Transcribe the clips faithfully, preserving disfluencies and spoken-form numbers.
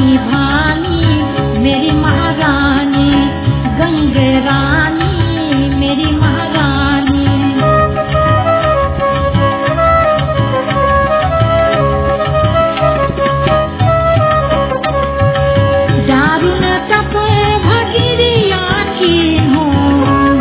रानी भानी मेरी महारानी, गंगे रानी मेरी महारानी। दारुण तप भगिरिया की हूँ,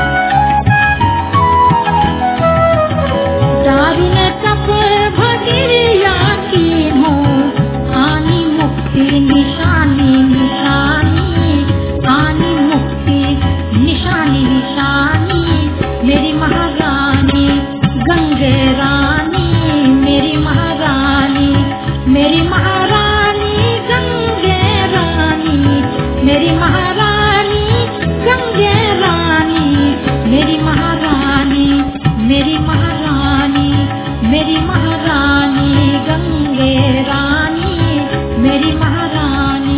दारुण तप भगिरिया की हूँ, आनी मुक्ति निशानी निशानी, आनी मुक्ति निशानी निशानी मेरी महारानी, गंगे रानी मेरी महारानी, मेरी महारानी गंगे रानी, मेरी महारानी गंगे रानी, मेरी महारानी, मेरी महारानी, मेरी महारानी गंगे रानी, मेरी महारानी।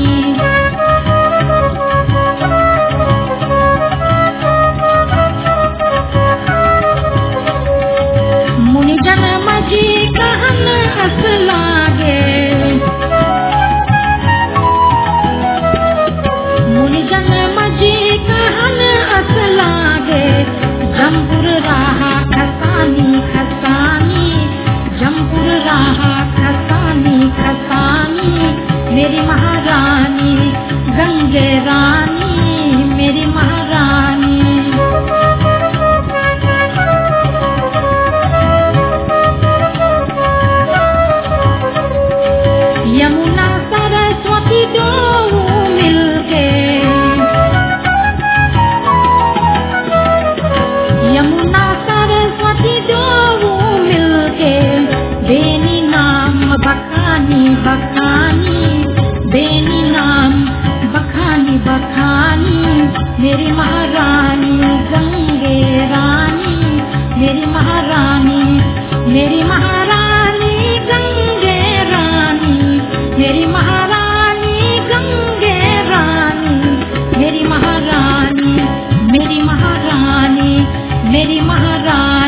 मुनिजन मजी कहन हस लागे, मुनिजन मजी कहन हस लागे, जमपुर राहा खसानी खसानी, जमपुर राहा खसानी खसानी मेरी महारानी, गंगे रानी मेरी महारानी। यमुना सरस्वती दो मिलके, यमुना सरस्वती दो मिलके, बेनी नाम बखानी बखानी, बेनी नाम बखानी बखानी मेरी महारानी, गंगे रानी मेरी महारानी, मेरी महारानी गंगे रानी, मेरी महारानी गंगे रानी, मेरी महारानी, मेरी महारानी, मेरी महारानी।